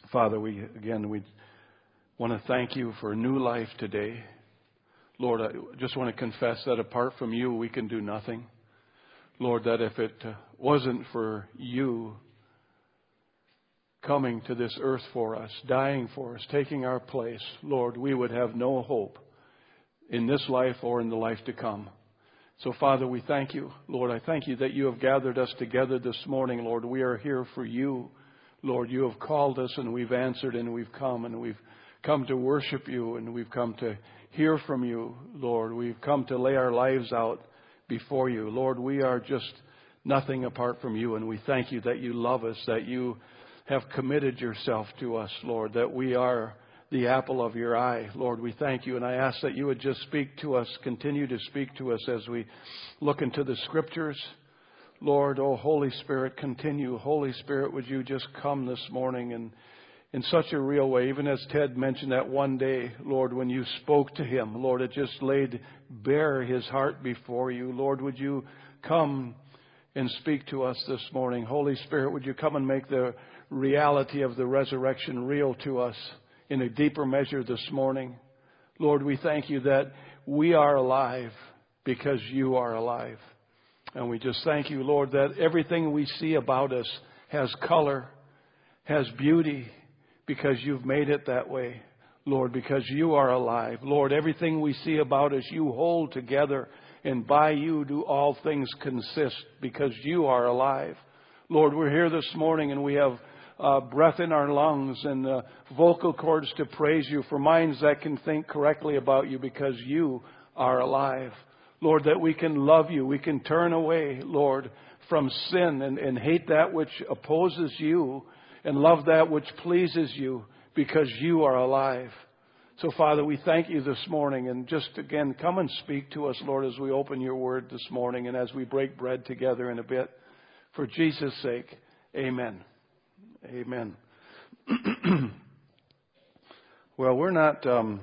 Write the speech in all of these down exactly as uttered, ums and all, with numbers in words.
Father, we again, we want to thank you for a new life today. Lord, I just want to confess that apart from you, we can do nothing. Lord, that if it wasn't for you coming to this earth for us, dying for us, taking our place, Lord, we would have no hope in this life or in the life to come. So, Father, we thank you. Lord, I thank you that you have gathered us together this morning, Lord. We are here for you. Lord, you have called us and we've answered and we've come and we've come to worship you and we've come to hear from you, Lord. We've come to lay our lives out before you. Lord, we are just nothing apart from you, and we thank you that you love us, that you have committed yourself to us, Lord, that we are the apple of your eye. Lord, we thank you, and I ask that you would just speak to us, continue to speak to us as we look into the Scriptures. Lord, oh Holy Spirit, continue. Holy Spirit, would you just come this morning and in such a real way, even as Ted mentioned that one day, Lord, when you spoke to him, Lord, it just laid bare his heart before you. Lord, would you come and speak to us this morning? Holy Spirit, would you come and make the reality of the resurrection real to us in a deeper measure this morning? Lord, we thank you that we are alive because you are alive. And we just thank you, Lord, that everything we see about us has color, has beauty, because you've made it that way, Lord, because you are alive. Lord, everything we see about us, you hold together, and by you do all things consist, because you are alive. Lord, we're here this morning, and we have uh, breath in our lungs and uh, vocal cords to praise you, for minds that can think correctly about you, because you are alive. Lord, that we can love you. We can turn away, Lord, from sin and, and hate that which opposes you, and love that which pleases you, because you are alive. So, Father, we thank you this morning. And just again, come and speak to us, Lord, as we open your word this morning and as we break bread together in a bit. For Jesus' sake, amen. Amen. Well, we're not um,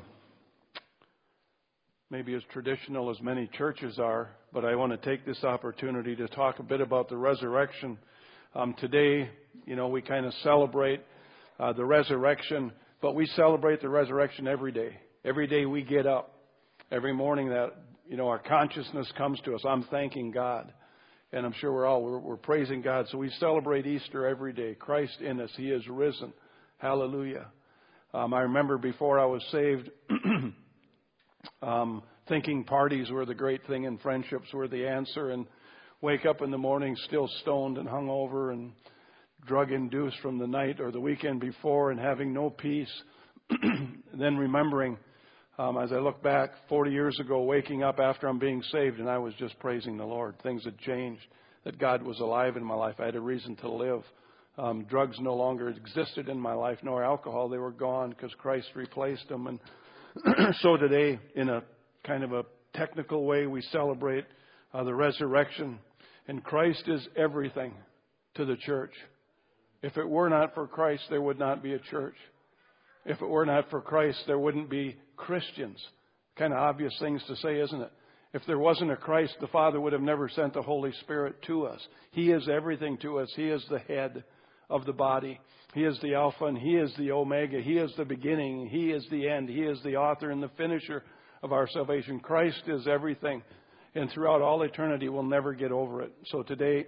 maybe as traditional as many churches are, but I want to take this opportunity to talk a bit about the resurrection. Um, today, you know, we kind of celebrate uh, the resurrection, but we celebrate the resurrection every day. Every day we get up, every morning that, you know, our consciousness comes to us. I'm thanking God, and I'm sure we're all, we're, we're praising God. So we celebrate Easter every day. Christ in us, He is risen. Hallelujah. Um, I remember before I was saved, um, thinking parties were the great thing and friendships were the answer, and wake up in the morning still stoned and hungover and drug-induced from the night or the weekend before and having no peace. Then remembering, um, as I look back forty years ago, waking up after I'm being saved, and I was just praising the Lord. Things had changed, that God was alive in my life. I had a reason to live. Um, drugs no longer existed in my life, nor alcohol. They were gone because Christ replaced them. And so today, in a kind of a technical way, we celebrate uh, the resurrection. And Christ is everything to the church. If it were not for Christ, there would not be a church. If it were not for Christ, there wouldn't be Christians. Kind of obvious things to say, isn't it? If there wasn't a Christ, the Father would have never sent the Holy Spirit to us. He is everything to us. He is the head of the body. He is the Alpha and He is the Omega. He is the beginning. He is the end. He is the author and the finisher of our salvation. Christ is everything. And throughout all eternity, we'll never get over it. So today,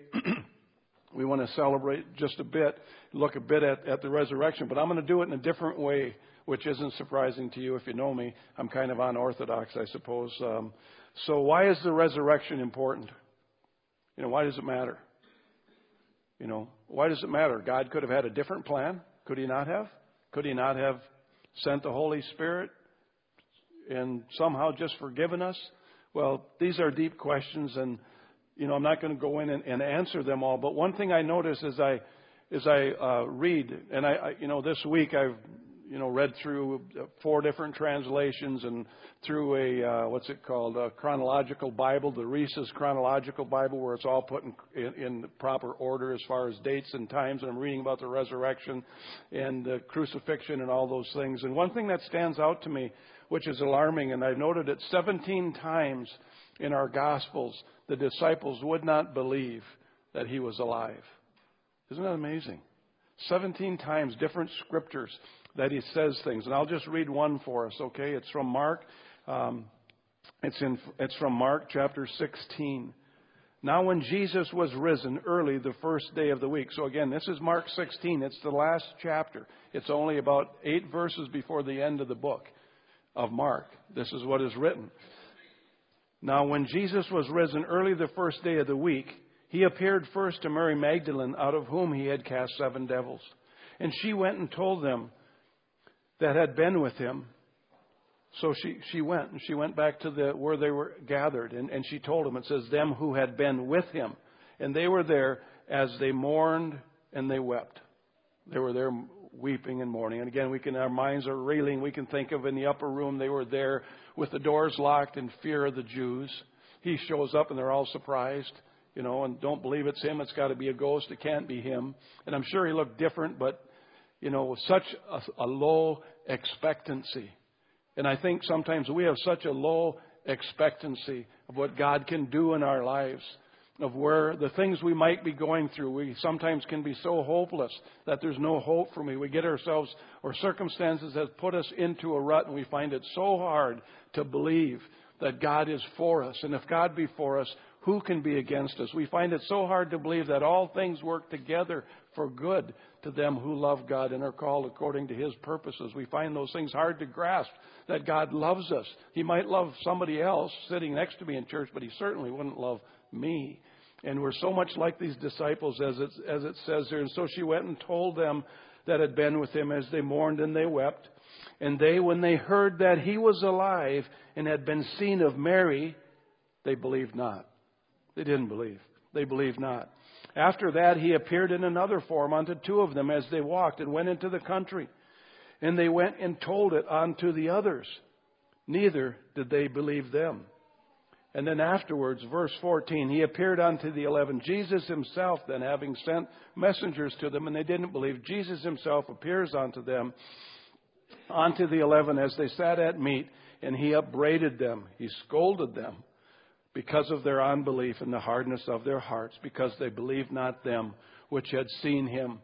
we want to celebrate just a bit, look a bit at, at the resurrection. But I'm going to do it in a different way, which isn't surprising to you if you know me. I'm kind of unorthodox, I suppose. Um, so why is the resurrection important? You know, why does it matter? You know, why does it matter? God could have had a different plan. Could He not have? Could He not have sent the Holy Spirit and somehow just forgiven us? Well, these are deep questions, and you know, I'm not going to go in and, and answer them all. But one thing I notice as I as I uh, read, and I, I, you know, this week I've, you know, read through four different translations and through a uh, what's it called, a chronological Bible, the Reese's chronological Bible, where it's all put in, in, in the proper order as far as dates and times. And I'm reading about the resurrection and the crucifixion and all those things. And one thing that stands out to me, which is alarming, and I've noted it seventeen times in our Gospels, the disciples would not believe that He was alive. Isn't that amazing? seventeen times, different scriptures that he says things. And I'll just read one for us, okay? It's from Mark. Um, it's, in, it's from Mark chapter sixteen. Now when Jesus was risen early the first day of the week. So again, this is Mark sixteen. It's the last chapter. It's only about eight verses before the end of the book of Mark. This is what is written. Now when Jesus was risen early the first day of the week, he appeared first to Mary Magdalene, out of whom he had cast seven devils. And she went and told them that had been with him. So she, she went, and she went back to the where they were gathered, and, and she told them, it says, them who had been with him. And they were there as they mourned and they wept. They were there weeping and mourning. And again, we can, our minds are reeling. We can think of in the upper room, they were there with the doors locked in fear of the Jews. He shows up and they're all surprised, you know, and don't believe it's him. It's got to be a ghost. It can't be him. And I'm sure he looked different, but, you know, with such a, a low expectancy. And I think sometimes we have such a low expectancy of what God can do in our lives, of where the things we might be going through. We sometimes can be so hopeless that there's no hope for me. We get ourselves, or circumstances have put us into a rut, and we find it so hard to believe that God is for us. And if God be for us, who can be against us? We find it so hard to believe that all things work together for good to them who love God and are called according to his purposes. We find those things hard to grasp, that God loves us. He might love somebody else sitting next to me in church, but he certainly wouldn't love me. And we're so much like these disciples, as it, as it says there. And so she went and told them that had been with him, as they mourned and they wept. And they, when they heard that he was alive and had been seen of Mary, they believed not. They didn't believe. They believed not. After that, he appeared in another form unto two of them as they walked and went into the country. And they went and told it unto the others. Neither did they believe them. And then afterwards, verse fourteen, he appeared unto the eleven. Jesus himself then, having sent messengers to them, and they didn't believe, Jesus himself appears unto them, unto the eleven, as they sat at meat, and he upbraided them. He scolded them because of their unbelief and the hardness of their hearts, because they believed not them which had seen him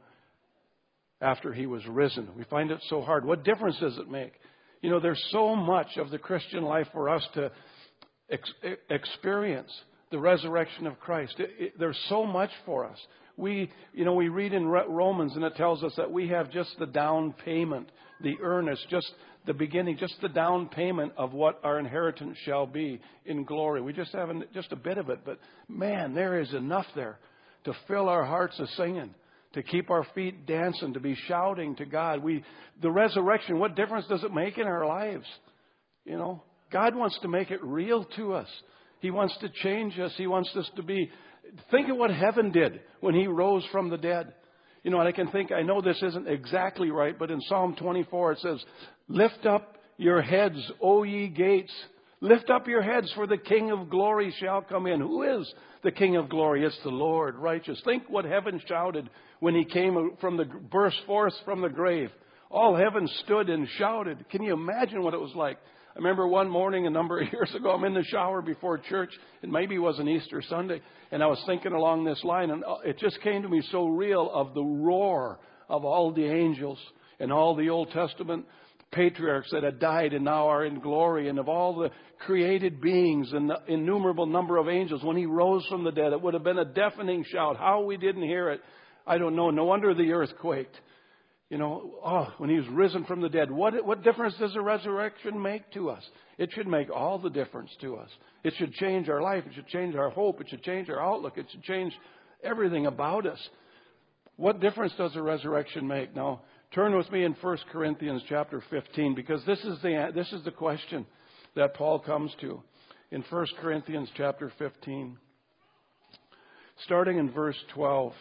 after he was risen. We find it so hard. What difference does it make? You know, there's so much of the Christian life for us to ex- experience the resurrection of Christ. It, it, there's so much for us. We, you know, we read in Romans, and it tells us that we have just the down payment, the earnest, just the beginning, just the down payment of what our inheritance shall be in glory. We just have just a bit of it, but man, there is enough there to fill our hearts a singing, to keep our feet dancing, to be shouting to God. We, the resurrection, what difference does it make in our lives? You know, God wants to make it real to us. He wants to change us. He wants us to be. Think of what heaven did when he rose from the dead. You know, and I can think, I know this isn't exactly right, but in Psalm twenty-four it says, lift up your heads, O ye gates. Lift up your heads, for the King of glory shall come in. Who is the King of glory? It's the Lord righteous. Think what heaven shouted when he came from the, burst forth from the grave. All heaven stood and shouted. Can you imagine what it was like? I remember one morning a number of years ago, I'm in the shower before church, and maybe it was an Easter Sunday, and I was thinking along this line, and it just came to me so real of the roar of all the angels and all the Old Testament patriarchs that had died and now are in glory, and of all the created beings and the innumerable number of angels. When he rose from the dead, it would have been a deafening shout. How we didn't hear it, I don't know. No wonder the earth quaked. You know, oh, when he was risen from the dead, what, what difference does the resurrection make to us? It should make all the difference to us. It should change our life. It should change our hope. It should change our outlook. It should change everything about us. What difference does the resurrection make? Now, turn with me in First Corinthians chapter fifteen, because this is the this is the question that Paul comes to in First Corinthians chapter fifteen, starting in verse twelve.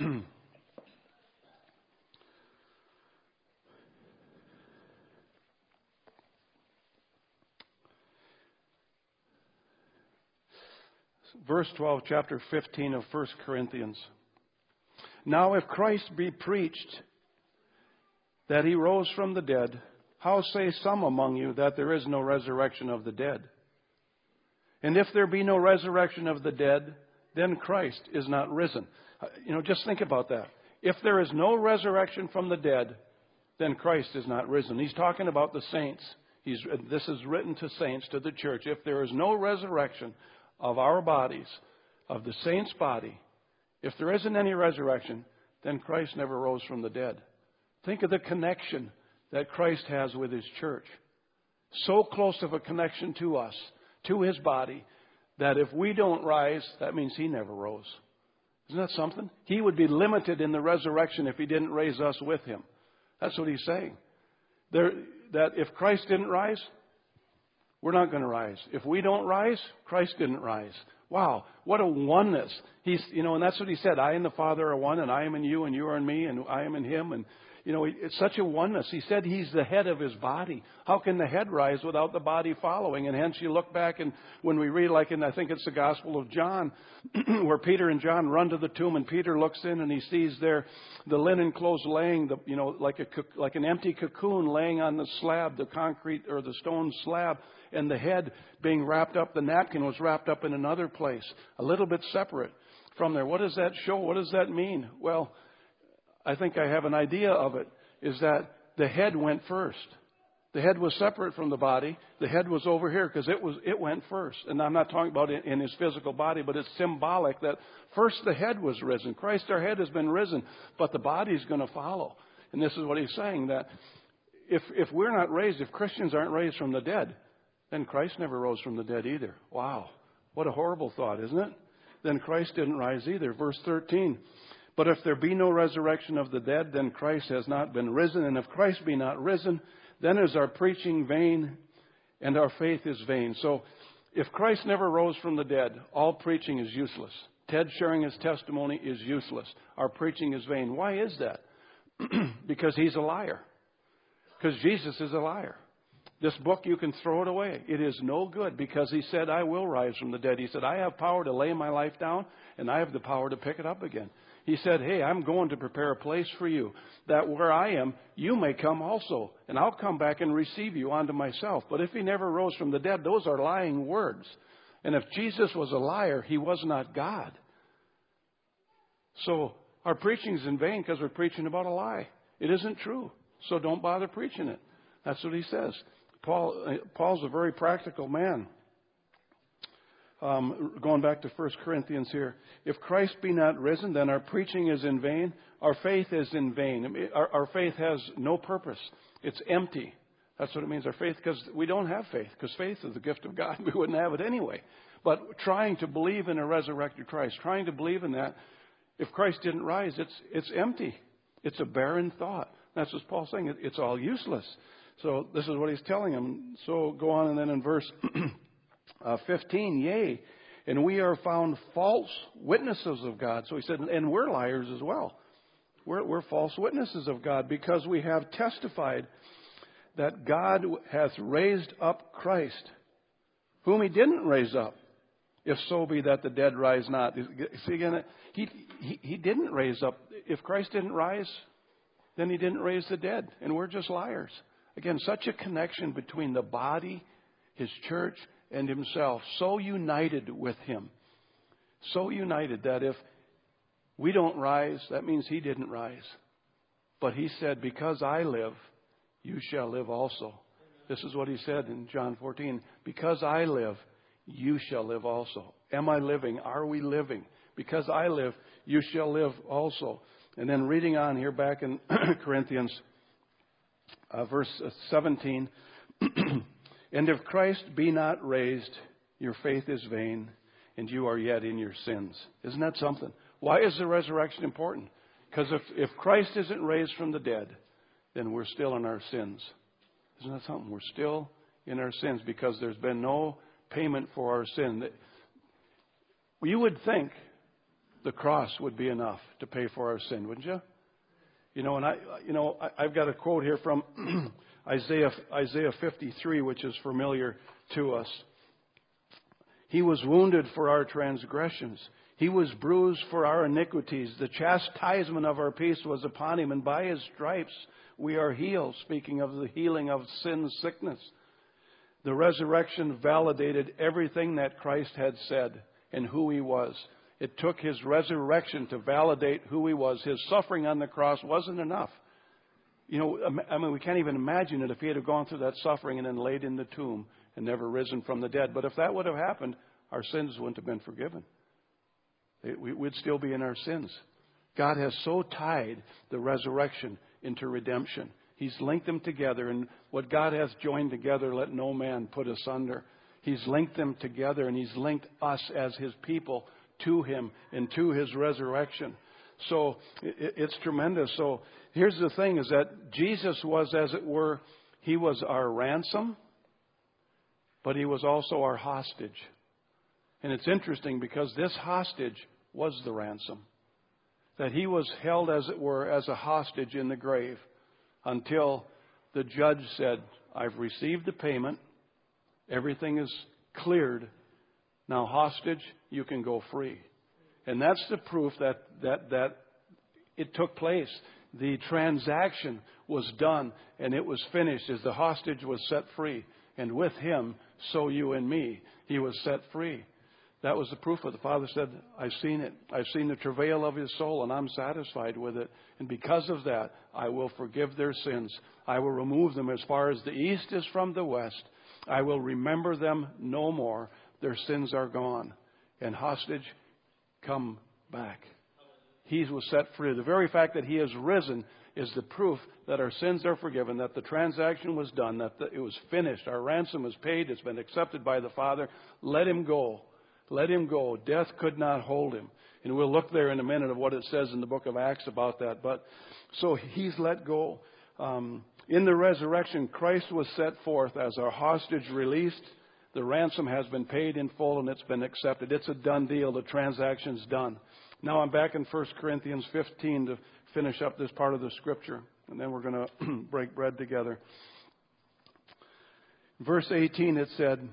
Verse twelve, chapter fifteen of First Corinthians. Now if Christ be preached that he rose from the dead, how say some among you that there is no resurrection of the dead? And if there be no resurrection of the dead, then Christ is not risen. You know, just think about that. If there is no resurrection from the dead, then Christ is not risen. He's talking about the saints. He's, this is written to saints, to the church. If there is no resurrection of our bodies, of the saints' body, if there isn't any resurrection, then Christ never rose from the dead. Think of the connection that Christ has with His church. So close of a connection to us, to His body, that if we don't rise, that means He never rose. Isn't that something? He would be limited in the resurrection if He didn't raise us with Him. That's what He's saying. There, that if Christ didn't rise, we're not going to rise. If we don't rise, Christ didn't rise. Wow, what a oneness. He's, you know, and that's what He said. I and the Father are one, and I am in you, and you are in me, and I am in Him. And, you know, it's such a oneness. He said He's the head of His body. How can the head rise without the body following? And hence you look back, and when we read, like in, I think it's the Gospel of John, where Peter and John run to the tomb, and Peter looks in, and he sees there the linen clothes laying, the, you know, like a like an empty cocoon laying on the slab, the concrete or the stone slab, and the head being wrapped up. The napkin was wrapped up in another place, a little bit separate from there. What does that show? What does that mean? Well, I think I have an idea of it, is that the head went first. The head was separate from the body. The head was over here because it was it went first. And I'm not talking about it in His physical body, but it's symbolic that first the head was risen. Christ, our head, has been risen, but the body is going to follow. And this is what He's saying, that if if we're not raised, if Christians aren't raised from the dead, then Christ never rose from the dead either. Wow, what a horrible thought, isn't it? Then Christ didn't rise either. Verse thirteen. But if there be no resurrection of the dead, then Christ has not been risen. And if Christ be not risen, then is our preaching vain and our faith is vain. So if Christ never rose from the dead, all preaching is useless. Ted sharing his testimony is useless. Our preaching is vain. Why is that? Because he's a liar. Because Jesus is a liar. This book, you can throw it away. It is no good, because He said, I will rise from the dead. He said, I have power to lay my life down, and I have the power to pick it up again. He said, hey, I'm going to prepare a place for you, that where I am, you may come also, and I'll come back and receive you unto myself. But if He never rose from the dead, those are lying words. And if Jesus was a liar, He was not God. So our preaching is in vain because we're preaching about a lie. It isn't true. So don't bother preaching it. That's what he says. Paul, Paul's a very practical man. Um, going back to First Corinthians here. If Christ be not risen, then our preaching is in vain. Our faith is in vain. Our, our faith has no purpose. It's empty. That's what it means, our faith, because we don't have faith, because faith is the gift of God. We wouldn't have it anyway. But trying to believe in a resurrected Christ, trying to believe in that, if Christ didn't rise, it's it's empty. It's a barren thought. That's what Paul's saying. It, it's all useless. So this is what he's telling them. So go on, and then in verse uh, fifteen, yea, and we are found false witnesses of God. So he said, and we're liars as well. We're, we're false witnesses of God, because we have testified that God hath raised up Christ, whom He didn't raise up, if so be that the dead rise not. See again, he, he, he didn't raise up. If Christ didn't rise, then He didn't raise the dead, and we're just liars. Again, such a connection between the body, His church, and Himself, so united with Him. So united that if we don't rise, that means He didn't rise. But He said, because I live, you shall live also. This is what He said in John fourteen. Because I live, you shall live also. Am I living? Are we living? Because I live, you shall live also. And then reading on here back in Corinthians, uh, verse seventeen. And if Christ be not raised, your faith is vain, and you are yet in your sins. Isn't that something? Why is the resurrection important? Because if, if Christ isn't raised from the dead, then we're still in our sins. Isn't that something? We're still in our sins, because there's been no payment for our sin. You would think the cross would be enough to pay for our sin, wouldn't you? You know, and I, you know, I, I've got a quote here from Isaiah, Isaiah fifty-three, which is familiar to us. He was wounded for our transgressions. He was bruised for our iniquities. The chastisement of our peace was upon Him, and by His stripes we are healed. Speaking of the healing of sin, sickness. The resurrection validated everything that Christ had said and who He was. It took his resurrection to validate who he was. His suffering on the cross wasn't enough. You know, I mean, we can't even imagine it if he had gone through that suffering and then laid in the tomb and never risen from the dead. But if that would have happened, our sins wouldn't have been forgiven. We'd still be in our sins. God has so tied the resurrection into redemption. He's linked them together, and what God has joined together, let no man put asunder. He's linked them together, and He's linked us as His people to Him and to His resurrection. So it's tremendous. So here's the thing, is that Jesus was, as it were, He was our ransom, but He was also our hostage. And it's interesting because this hostage was the ransom. That He was held, as it were, as a hostage in the grave until the judge said, I've received the payment. Everything is cleared. Now, hostage, you can go free. And that's the proof that, that, that it took place. The transaction was done and it was finished as the hostage was set free. And with Him, so you and me, He was set free. That was the proof of it. The Father said, I've seen it. I've seen the travail of His soul, and I'm satisfied with it. And because of that, I will forgive their sins. I will remove them as far as the east is from the west. I will remember them no more. Their sins are gone. And hostage, come back. He was set free. The very fact that He has risen is the proof that our sins are forgiven, that the transaction was done, that the, it was finished. Our ransom was paid. It's been accepted by the Father. Let Him go. Let Him go. Death could not hold Him. And we'll look there in a minute of what it says in the book of Acts about that. But so He's let go. Um, in the resurrection, Christ was set forth as our hostage released. The ransom has been paid in full and it's been accepted. It's a done deal. The transaction's done. Now I'm back in First Corinthians fifteen to finish up this part of the Scripture. And then we're going to break bread together. Verse eighteen, it said,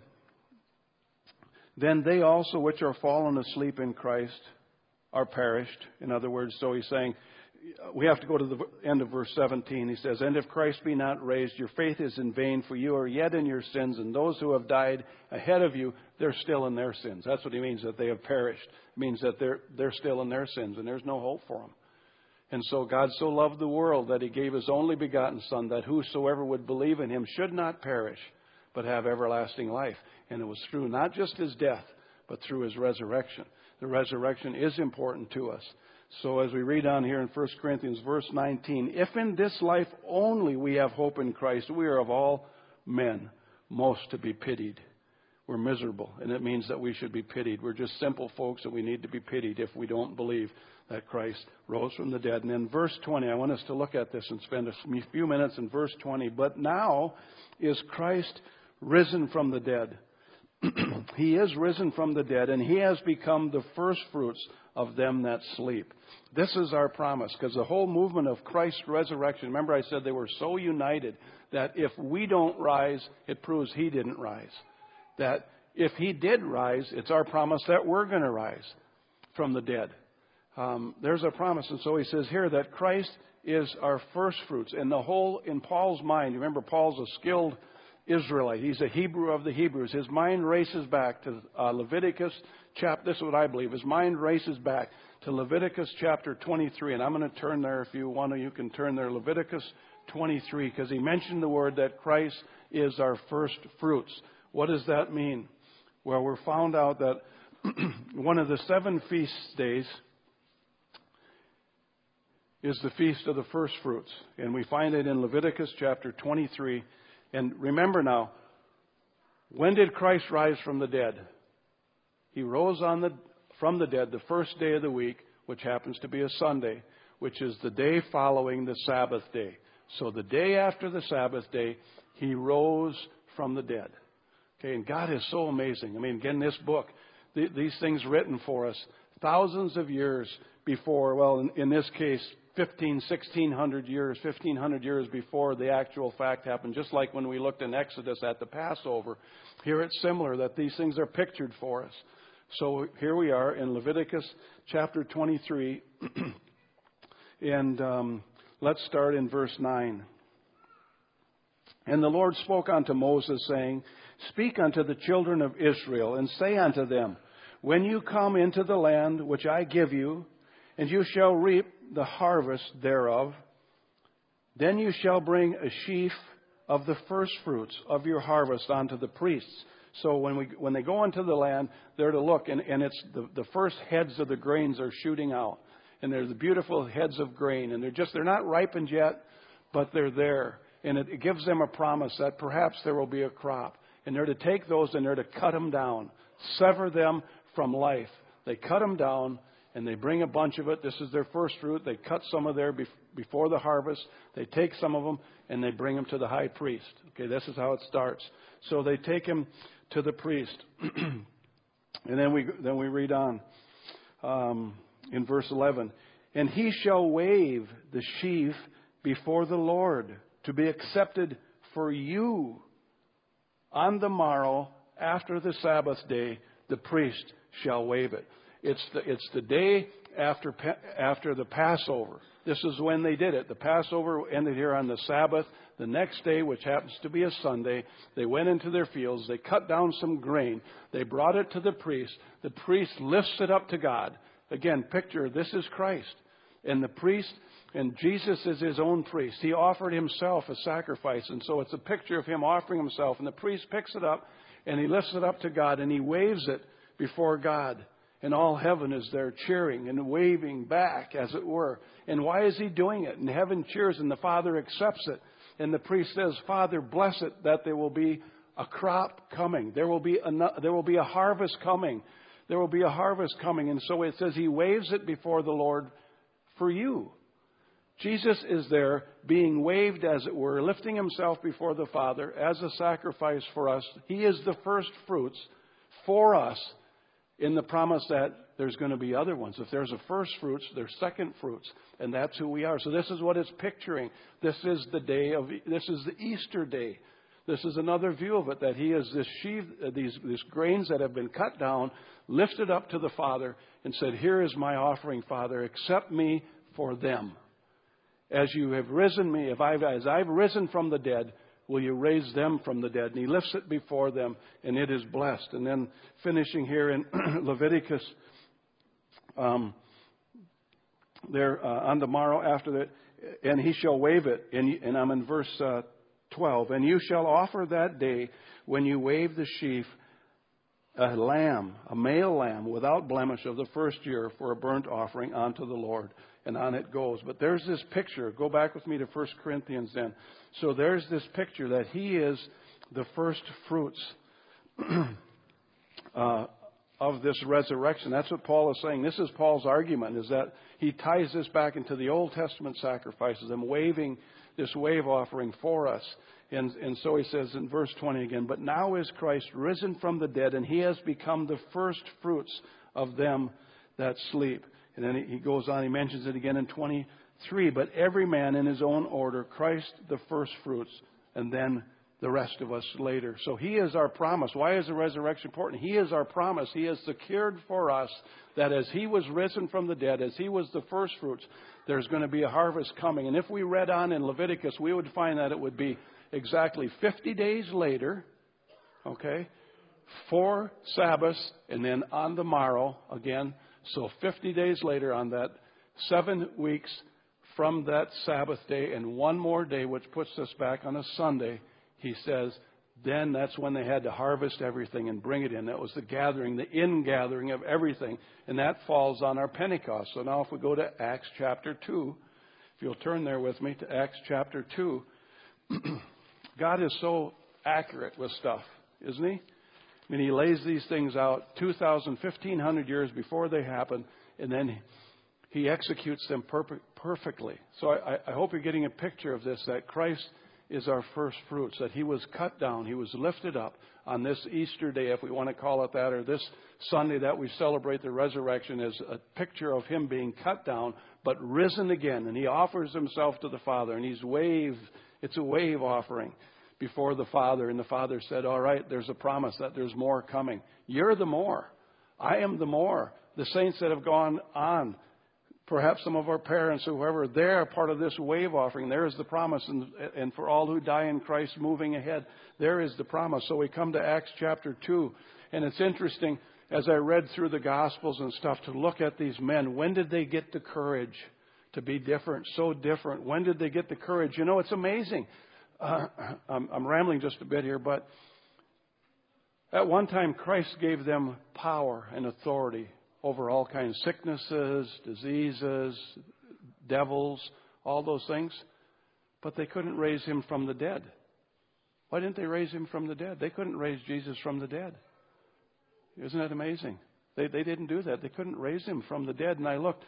Then they also which are fallen asleep in Christ are perished. In other words, so he's saying, we have to go to the end of verse seventeen. He says, And if Christ be not raised, your faith is in vain, for you are yet in your sins, and those who have died ahead of you, they're still in their sins. That's what he means, that they have perished. It means that they're, they're still in their sins, and there's no hope for them. And so God so loved the world that He gave His only begotten Son, that whosoever would believe in Him should not perish, but have everlasting life. And it was through not just His death, but through His resurrection. The resurrection is important to us. So as we read on here in First Corinthians verse nineteen, if in this life only we have hope in Christ, we are of all men most to be pitied. We're miserable, and it means that we should be pitied. We're just simple folks, and we need to be pitied if we don't believe that Christ rose from the dead. And in verse twenty, I want us to look at this and spend a few minutes in verse twenty. But now is Christ risen from the dead. He is risen from the dead, and He has become the first fruits of them that sleep. This is our promise, because the whole movement of Christ's resurrection, remember I said they were so united that if we don't rise, it proves He didn't rise. That if He did rise, it's our promise that we're going to rise from the dead. Um, there's a promise, and so he says here that Christ is our first fruits. And the whole, in Paul's mind, remember Paul's a skilled Israelite. He's a Hebrew of the Hebrews. His mind races back to uh, Leviticus chapter, this is what I believe, his mind races back to Leviticus chapter twenty-three. And I'm going to turn there if you want to, you can turn there, Leviticus twenty-three, because he mentioned the word that Christ is our first fruits. What does that mean? Well, we're found out that one of the seven feast days is the Feast of the First Fruits. And we find it in Leviticus chapter twenty-three. And remember now, when did Christ rise from the dead? He rose on the, from the dead the first day of the week, which happens to be a Sunday, which is the day following the Sabbath day. So the day after the Sabbath day, He rose from the dead. Okay, and God is so amazing. I mean, again, this book, th- these things written for us thousands of years before, well, in, in this case, fifteen, sixteen hundred years, fifteen hundred years before the actual fact happened. Just like when we looked in Exodus at the Passover. Here it's similar, that these things are pictured for us. So here we are in Leviticus chapter twenty-three. and um, let's start in verse nine. And the Lord spoke unto Moses, saying, Speak unto the children of Israel, and say unto them, When you come into the land which I give you, and you shall reap the harvest thereof, then you shall bring a sheaf of the first fruits of your harvest unto the priests. So when we when they go into the land, they're to look, and, and it's the, the first heads of the grains are shooting out. And they're the beautiful heads of grain, and they're just they're not ripened yet, but they're there. And it, it gives them a promise that perhaps there will be a crop. And they're to take those and they're to cut them down, sever them from life. They cut them down and they bring a bunch of it. This is their first fruit. They cut some of there before the harvest. They take some of them and they bring them to the high priest. Okay, this is how it starts. So they take him to the priest. And then we then we read on um, in verse eleven. And he shall wave the sheaf before the Lord to be accepted for you. On the morrow, after the Sabbath day, the priest shall wave it. It's the, it's the day after, after the Passover. This is when they did it. The Passover ended here on the Sabbath. The next day, which happens to be a Sunday, they went into their fields. They cut down some grain. They brought it to the priest. The priest lifts it up to God. Again, picture, this is Christ. And the priest, and Jesus is his own priest. He offered himself a sacrifice. And so it's a picture of him offering himself. And the priest picks it up and he lifts it up to God and he waves it before God. And all heaven is there cheering and waving back, as it were. And why is he doing it? And heaven cheers and the Father accepts it. And the priest says, Father, bless it that there will be a crop coming. There will be a, there will be a harvest coming. There will be a harvest coming. And so it says he waves it before the Lord for you. Jesus is there being waved, as it were, lifting himself before the Father as a sacrifice for us. He is the first fruits for us in the promise that there's going to be other ones. If there's a first fruits, there's second fruits. And that's who we are. So this is what it's picturing. This is the day of, this is the Easter day. This is another view of it, that he is this sheaf, these, these grains that have been cut down, lifted up to the Father and said, here is my offering, Father. Accept me for them. As you have risen me, if I've, as I've risen from the dead, will you raise them from the dead? And he lifts it before them, and it is blessed. And then finishing here in Leviticus, um, there uh, on the morrow after that, and he shall wave it. And, and I'm in verse uh, twelve. And you shall offer that day, when you wave the sheaf, a lamb, a male lamb, without blemish of the first year, for a burnt offering unto the Lord. And on it goes. But there's this picture. Go back with me to First Corinthians then. So there's this picture that he is the first fruits uh, of this resurrection. That's what Paul is saying. This is Paul's argument, is that he ties this back into the Old Testament sacrifices and waving this wave offering for us. And, and so he says in verse twenty again, but now is Christ risen from the dead, and he has become the first fruits of them that sleep. And then he goes on, he mentions it again in twenty-three. But every man in his own order, Christ the first fruits, and then the rest of us later. So he is our promise. Why is the resurrection important? He is our promise. He has secured for us that as he was risen from the dead, as he was the first fruits, there's going to be a harvest coming. And if we read on in Leviticus, we would find that it would be exactly fifty days later, okay, four Sabbaths, and then on the morrow again. So fifty days later, on that seven weeks from that Sabbath day and one more day, which puts us back on a Sunday, he says, then that's when they had to harvest everything and bring it in. That was the gathering, the ingathering of everything. And that falls on our Pentecost. So now if we go to Acts chapter two, if you'll turn there with me to Acts chapter two, God is so accurate with stuff, isn't he? I mean, he lays these things out two thousand, fifteen hundred years before they happen, and then he executes them perfect, perfectly. So I, I hope you're getting a picture of this, that Christ is our first fruits, that he was cut down, he was lifted up on this Easter day, if we want to call it that, or this Sunday that we celebrate the resurrection, as a picture of him being cut down, but risen again. And he offers himself to the Father, and he's waved. It's a wave offering before the Father. And the Father said, all right, there's a promise that there's more coming. You're the more. I am the more. The saints that have gone on, perhaps some of our parents or whoever, they're part of this wave offering. There is the promise. And, and for all who die in Christ moving ahead, there is the promise. So we come to Acts chapter two. And it's interesting. as I read through the Gospels and stuff to look at these men, when did they get the courage to be different, so different? When did they get the courage? You know, it's amazing. Uh, I'm, I'm rambling just a bit here, but at one time Christ gave them power and authority over all kinds of sicknesses, diseases, devils, all those things. But they couldn't raise him from the dead. Why didn't they raise him from the dead? They couldn't raise Jesus from the dead. Isn't that amazing? They they didn't do that. They couldn't raise him from the dead. And I looked,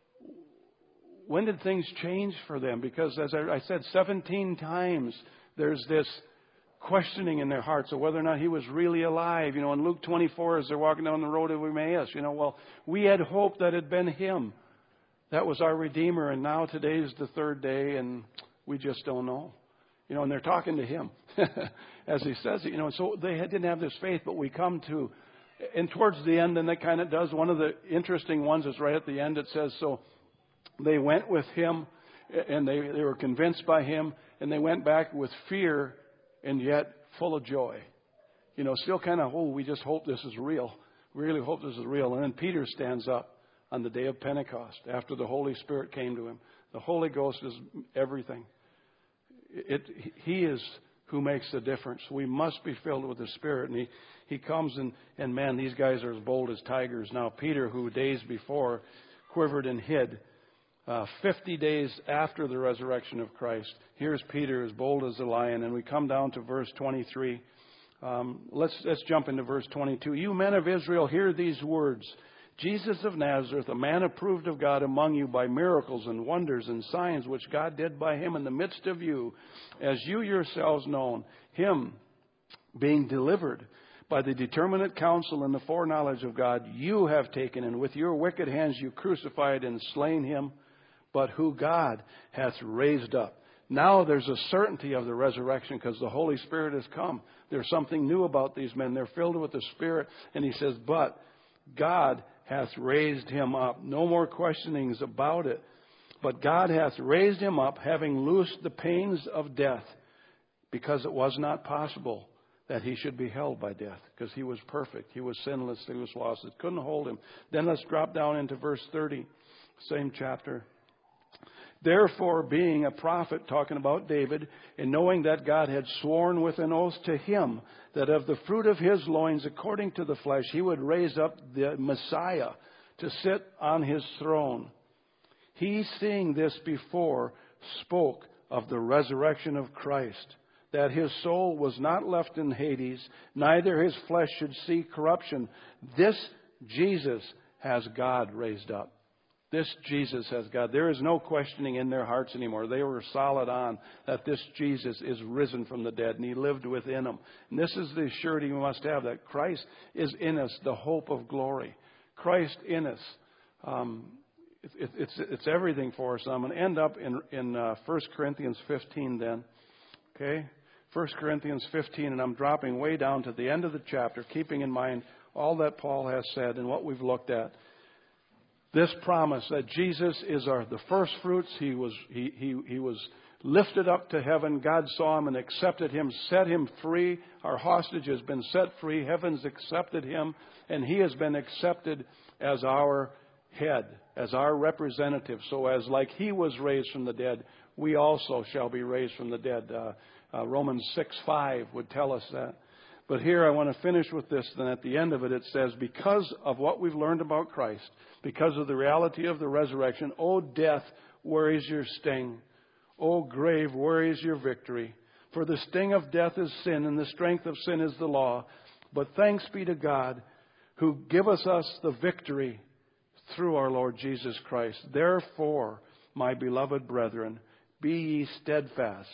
when did things change for them? Because as I, I said, seventeen times there's this questioning in their hearts of whether or not he was really alive. You know, in Luke twenty-four, as they're walking down the road of Emmaus, you know, well, we had hoped that it had been him. That was our Redeemer, and now today's the third day, and we just don't know. You know, and they're talking to him as he says it. You know, so they didn't have this faith, but we come to, and towards the end, and that kind of does. One of the interesting ones is right at the end. It says, so they went with him, and they, they were convinced by him, and they went back with fear and yet full of joy. You know, still kind of, oh, we just hope this is real. We really hope this is real. And then Peter stands up on the day of Pentecost after the Holy Spirit came to him. The Holy Ghost is everything. It, he is who makes the difference. We must be filled with the Spirit. And he, he comes and, and man, these guys are as bold as tigers. Now, Peter, who days before quivered and hid, uh, fifty days after the resurrection of Christ, here's Peter as bold as a lion. And we come down to verse twenty-three. Um, let's, let's jump into verse twenty-two. You men of Israel, hear these words. Jesus of Nazareth, a man approved of God among you by miracles and wonders and signs which God did by him in the midst of you, as you yourselves know, him being delivered by the determinate counsel and the foreknowledge of God, you have taken, and with your wicked hands you crucified and slain him, but who God hath raised up. Now there's a certainty of the resurrection because the Holy Spirit has come. There's something new about these men. They're filled with the Spirit. And he says, but God hath raised him up. No more questionings about it. But God hath raised him up, having loosed the pains of death, because it was not possible that he should be held by death, because he was perfect. He was sinless. He was lost. It couldn't hold him. Then let's drop down into verse thirty, same chapter. Therefore, being a prophet, talking about David, and knowing that God had sworn with an oath to him that of the fruit of his loins, according to the flesh, he would raise up the Messiah to sit on his throne. He, seeing this before, spoke of the resurrection of Christ, that his soul was not left in Hades, neither his flesh should see corruption. This Jesus has God raised up. This Jesus has God. There is no questioning in their hearts anymore. They were solid on that this Jesus is risen from the dead, and he lived within them. And this is the surety we must have, that Christ is in us, the hope of glory. Christ in us. Um, it, it, it's, it's everything for us. I'm going to end up in, in uh, First Corinthians fifteen then. Okay? First Corinthians fifteen, and I'm dropping way down to the end of the chapter, keeping in mind all that Paul has said and what we've looked at. This promise that Jesus is our the first fruits. He was he, he he was lifted up to heaven. God saw him and accepted him, set him free. Our hostage has been set free. Heaven's accepted him, and he has been accepted as our head, as our representative. So as like he was raised from the dead, we also shall be raised from the dead. Uh, uh, Romans six five would tell us that. But here I want to finish with this. Then at the end of it, it says, because of what we've learned about Christ, because of the reality of the resurrection, O death, where is your sting? O grave, where is your victory? For the sting of death is sin, and the strength of sin is the law. But thanks be to God, who giveth us the victory through our Lord Jesus Christ. Therefore, my beloved brethren, be ye steadfast,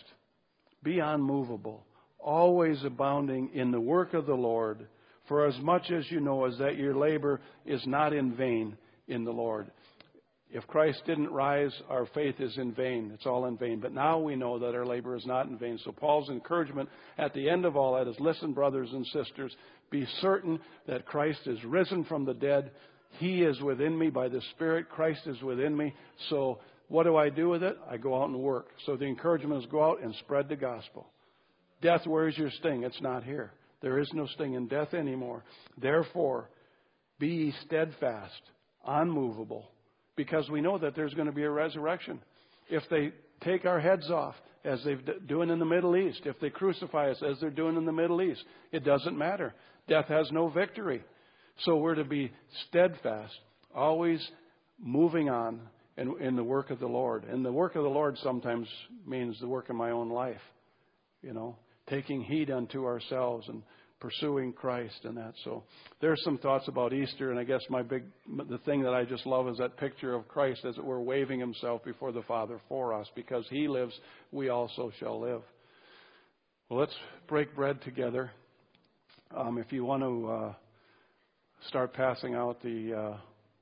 be unmovable, always abounding in the work of the Lord, for as much as you know as that your labor is not in vain in the Lord. If Christ didn't rise, our faith is in vain. It's all in vain. But now we know that our labor is not in vain. So Paul's encouragement at the end of all that is, listen, brothers and sisters, be certain that Christ is risen from the dead. He is within me by the Spirit. Christ is within me. So what do I do with it? I go out and work. So the encouragement is go out and spread the gospel. Death, where is your sting? It's not here. There is no sting in death anymore. Therefore, Be ye steadfast, unmovable, because we know that there's going to be a resurrection. If they take our heads off, as they're doing in the Middle East, if they crucify us, as they're doing in the Middle East, it doesn't matter. Death has no victory. So we're to be steadfast, always moving on in, in the work of the Lord. And the work of the Lord sometimes means the work of my own life, you know, taking heed unto ourselves and pursuing Christ and that. So there's some thoughts about Easter, and I guess my big, the thing that I just love is that picture of Christ, as it were, waving himself before the Father for us. Because he lives, we also shall live. Well, let's break bread together. Um, if you want to uh, start passing out the uh,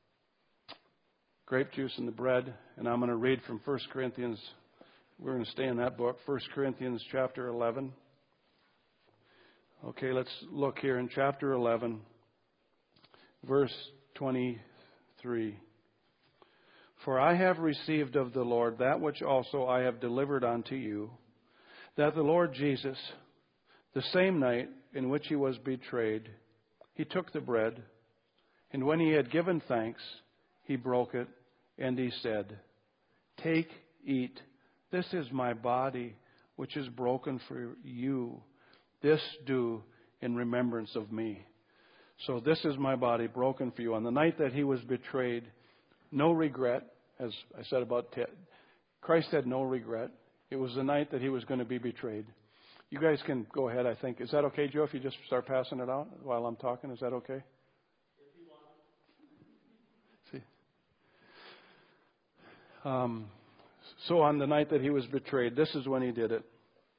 grape juice and the bread, and I'm going to read from First Corinthians. We're going to stay in that book, First Corinthians chapter eleven. Okay, let's look here in chapter eleven, verse twenty-three. For I have received of the Lord that which also I have delivered unto you, that the Lord Jesus, the same night in which he was betrayed, he took the bread, and when he had given thanks, he broke it, and he said, Take, eat, this is my body, which is broken for you. This do in remembrance of me. So this is my body broken for you. On the night that he was betrayed, no regret, as I said about Ted. Christ had no regret. It was the night that he was going to be betrayed. You guys can go ahead, I think. Is that okay, Joe, if you just start passing it out while I'm talking? Is that okay? If you want. See. Um, so on the night that he was betrayed, this is when he did it.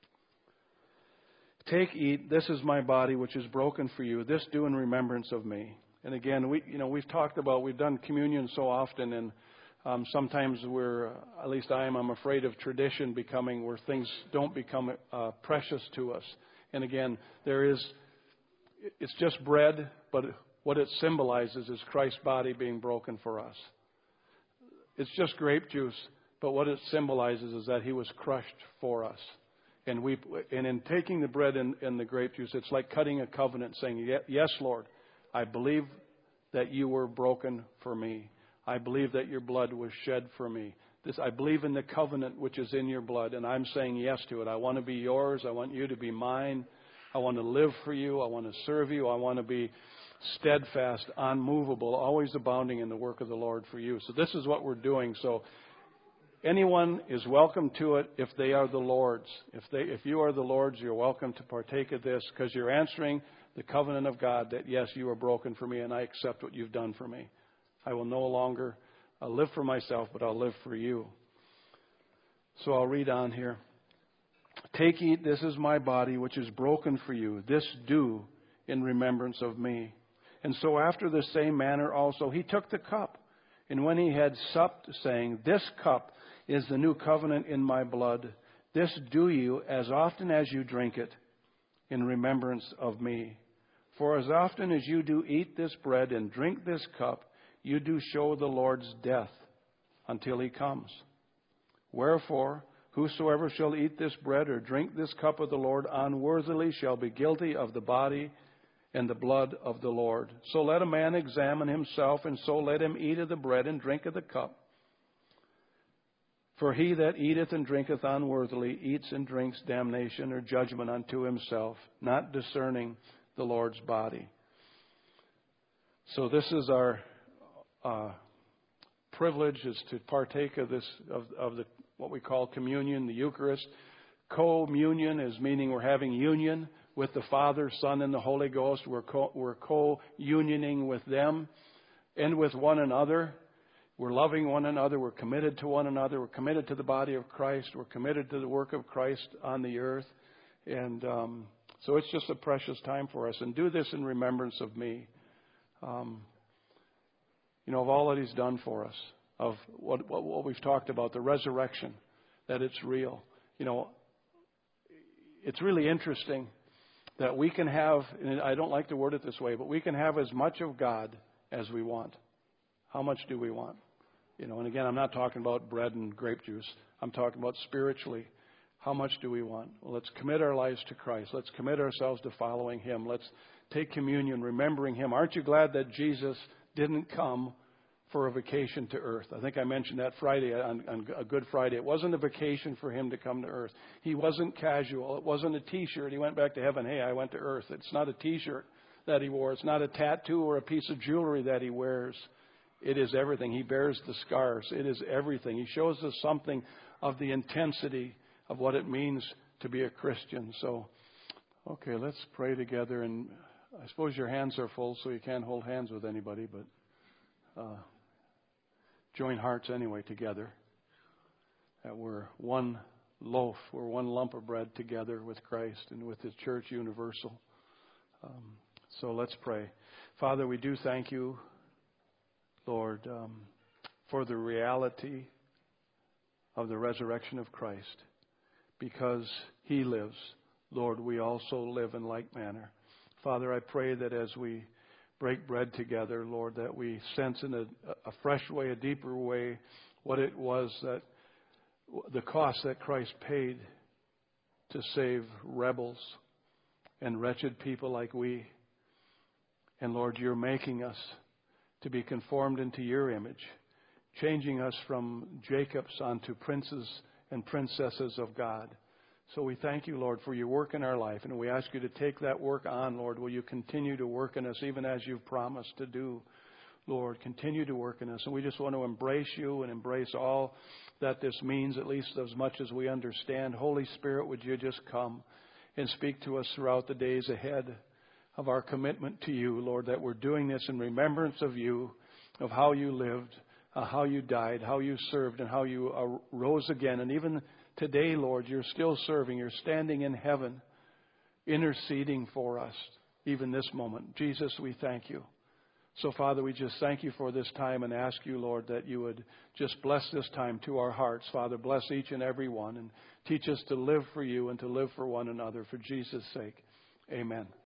Take, eat, this is my body which is broken for you. This do in remembrance of me. And again, we you know we've talked about, we've done communion so often, and um, sometimes we're, at least I am, I'm afraid of tradition becoming where things don't become uh, precious to us. And again, there is, it's just bread, but what it symbolizes is Christ's body being broken for us. It's just grape juice, but what it symbolizes is that he was crushed for us. And we, and in taking the bread and, and the grape juice, it's like cutting a covenant, saying, yes, Lord, I believe that you were broken for me. I believe that your blood was shed for me. This, I believe in the covenant which is in your blood, and I'm saying yes to it. I want to be yours. I want you to be mine. I want to live for you. I want to serve you. I want to be steadfast, unmovable, always abounding in the work of the Lord for you. So this is what we're doing. So anyone is welcome to it if they are the Lord's. If they, if you are the Lord's, you're welcome to partake of this, because you're answering the covenant of God that, yes, you are broken for me, and I accept what you've done for me. I will no longer uh, live for myself, but I'll live for you. So I'll read on here. Take, eat, this is my body, which is broken for you. This do in remembrance of me. And so after the same manner also he took the cup. And when he had supped, saying, This cup is the new covenant in my blood. This do you as often as you drink it in remembrance of me. For as often as you do eat this bread and drink this cup, you do show the Lord's death until he comes. Wherefore, whosoever shall eat this bread or drink this cup of the Lord unworthily shall be guilty of the body and the blood of the Lord. So let a man examine himself, and so let him eat of the bread and drink of the cup. For he that eateth and drinketh unworthily eats and drinks damnation or judgment unto himself, not discerning the Lord's body. So this is our uh, privilege, is to partake of this, of, of the what we call communion, the Eucharist. Communion is meaning we're having union with the Father, Son, and the Holy Ghost. We're co- we're co-unioning with them and with one another. We're loving one another. We're committed to one another. We're committed to the body of Christ. We're committed to the work of Christ on the earth. And um, so it's just a precious time for us. And do this in remembrance of me. Um, you know, of all that he's done for us, of what, what, what we've talked about, the resurrection, that it's real. You know, it's really interesting that we can have, and I don't like to word it this way, but we can have as much of God as we want. How much do we want? You know, and again, I'm not talking about bread and grape juice. I'm talking about spiritually. How much do we want? Well, let's commit our lives to Christ. Let's commit ourselves to following Him. Let's take communion, remembering Him. Aren't you glad that Jesus didn't come for a vacation to earth? I think I mentioned that Friday, on, on a Good Friday. It wasn't a vacation for Him to come to earth. He wasn't casual. It wasn't a T-shirt. He went back to heaven. Hey, I went to earth. It's not a T-shirt that He wore. It's not a tattoo or a piece of jewelry that He wears. It is everything. He bears the scars. It is everything. He shows us something of the intensity of what it means to be a Christian. So, okay, let's pray together. And I suppose your hands are full, so you can't hold hands with anybody, but uh, join hearts anyway together. That we're one loaf, we're one lump of bread together with Christ and with His church universal. Um, so let's pray. Father, we do thank You, Lord, um, for the reality of the resurrection of Christ. Because He lives, Lord, we also live in like manner. Father, I pray that as we break bread together, Lord, that we sense in a, a fresh way, a deeper way, what it was that the cost that Christ paid to save rebels and wretched people like we. And Lord, You're making us to be conformed into Your image, changing us from Jacob's onto princes and princesses of God. So we thank You, Lord, for Your work in our life, and we ask You to take that work on, Lord. Will You continue to work in us even as You've promised to do, Lord. Continue to work in us. And we just want to embrace You and embrace all that this means, at least as much as we understand. Holy Spirit, would You just come and speak to us throughout the days ahead of our commitment to You, Lord, that we're doing this in remembrance of You, of how You lived, Uh, how You died, how You served, and how You uh, rose again. And even today, Lord, You're still serving. You're standing in heaven, interceding for us, even this moment. Jesus, we thank You. So, Father, we just thank You for this time and ask You, Lord, that You would just bless this time to our hearts. Father, bless each and every one and teach us to live for You and to live for one another. For Jesus' sake, amen.